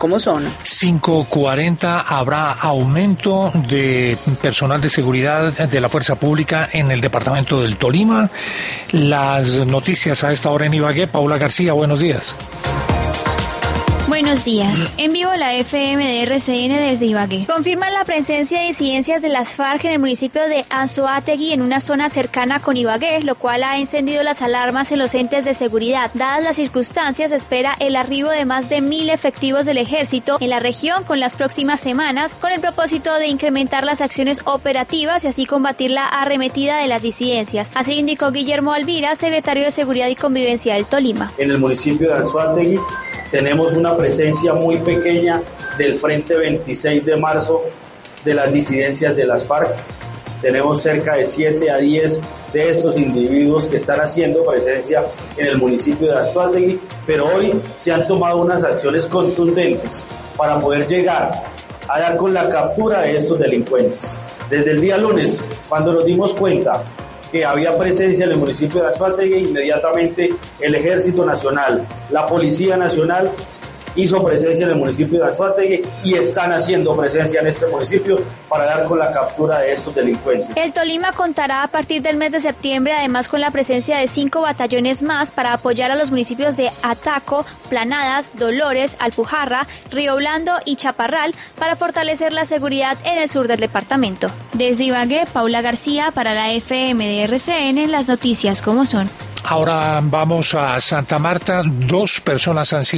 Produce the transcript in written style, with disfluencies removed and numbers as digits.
como son. 5:40 habrá aumento de personal de seguridad de la fuerza pública en el departamento del Tolima. Las noticias a esta hora en Ibagué. Paula García, buenos días. Buenos días. En vivo la FM de RCN desde Ibagué. Confirman la presencia de disidencias de las FARC en el municipio de Anzoátegui, en una zona cercana con Ibagué, lo cual ha encendido las alarmas en los entes de seguridad. Dadas las circunstancias, se espera el arribo de más de 1.000 efectivos del ejército en la región con las próximas semanas, con el propósito de incrementar las acciones operativas y así combatir la arremetida de las disidencias. Así indicó Guillermo Alvira, secretario de Seguridad y Convivencia del Tolima. En el municipio de Anzoátegui tenemos una presencia muy pequeña del Frente 26 de marzo de las disidencias de las FARC. Tenemos cerca de 7 a 10 de estos individuos que están haciendo presencia en el municipio de Anzoátegui, pero hoy se han tomado unas acciones contundentes para poder llegar a dar con la captura de estos delincuentes. Desde el día lunes, cuando nos dimos cuenta que había presencia en el municipio de Anzoátegui, inmediatamente el Ejército Nacional, la Policía Nacional hizo presencia en el municipio de Anzoátegui y están haciendo presencia en este municipio para dar con la captura de estos delincuentes. El Tolima contará a partir del mes de septiembre además con la presencia de 5 batallones más para apoyar a los municipios de Ataco, Planadas, Dolores, Alpujarra, Río Blando y Chaparral para fortalecer la seguridad en el sur del departamento. Desde Ibagué, Paula García para la FM de RCN, las noticias como son. Ahora vamos a Santa Marta. 2 personas han sido